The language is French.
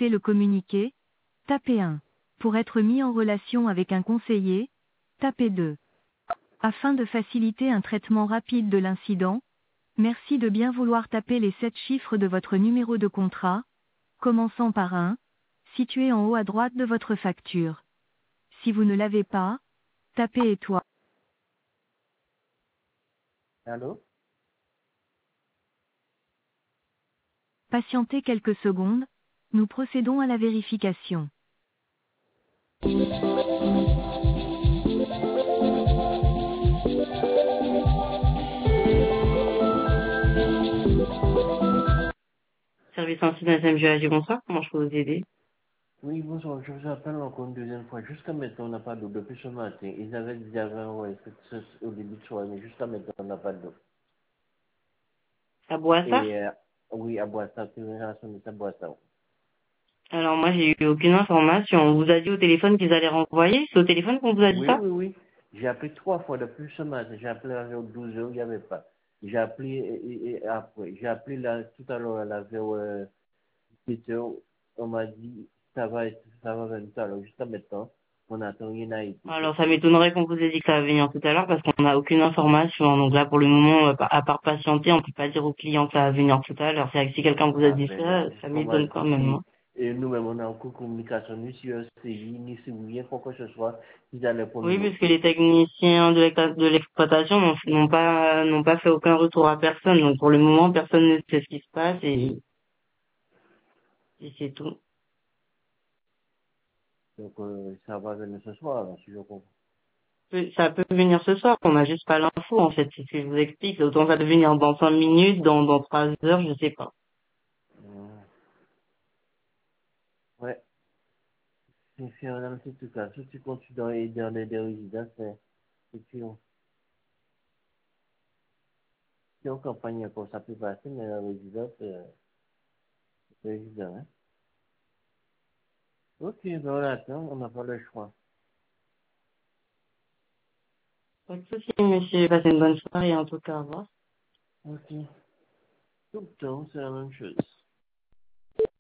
souhaitez le communiquer, tapez 1. Pour être mis en relation avec un conseiller, tapez 2. Afin de faciliter un traitement rapide de l'incident, merci de bien vouloir taper les 7 chiffres de votre numéro de contrat, commençant par 1, situé en haut à droite de votre facture. Si vous ne l'avez pas, tapez étoile. Allô? Patientez quelques secondes, nous procédons à la vérification. Service incident SMGAG, bonsoir, comment je peux vous aider? Oui, bonjour, je vous appelle encore une deuxième fois. Jusqu'à maintenant, on n'a pas d'eau. Depuis ce matin, ils avaient dit avant, ouais, au début de soirée, mais jusqu'à maintenant, on n'a pas d'eau. À Boissard? Et oui, à Boissard, c'est une relation de à Boissard. Alors moi j'ai eu aucune information. On vous a dit au téléphone qu'ils allaient renvoyer? C'est au téléphone qu'on vous a dit Oui, ça? oui, oui. J'ai appelé 3 fois depuis ce matin. J'ai appelé vers 12 heures, il n'y avait pas. J'ai appelé et après. J'ai appelé là, tout à l'heure, vers 17 heures. On m'a dit, ça va venir tout à l'heure. Jusqu'à maintenant, on n'attend rien à été fait. Alors ça m'étonnerait qu'on vous ait dit que ça va venir tout à l'heure parce qu'on n'a aucune information. Donc là pour le moment, à part patienter, on peut pas dire au client que ça va venir tout à l'heure. C'est vrai que si quelqu'un vous a Ah dit ben, ça on m'a m'étonne quand même, dit, hein. et nous-mêmes, on n'a aucune communication, ni sur CJ, ni sur rien, quoi que ce soit, ils allaient pour Oui, nous puisque offrir. les techniciens de l'exploitation n'ont pas fait aucun retour à personne. Donc pour le moment, personne ne sait ce qui se passe et c'est tout. Donc, ça va venir ce soir, là, si je comprends. Ça peut venir ce soir, on n'a juste pas l'info en fait, c'est ce que je vous explique. Autant ça peut venir dans 5 minutes, dans 3 heures, je sais pas. Mmh. Ouais, c'est un petit truc là. Si tu continues dans les résidences, c'est sûr. Si on campagne comme ça peut passer, mais la résidence, c'est évident, hein. Ok, ben on attend, on n'a pas le choix. Pas de souci, monsieur, passez une bonne soirée en tout cas, au revoir. Ok. Tout le temps, c'est la même chose.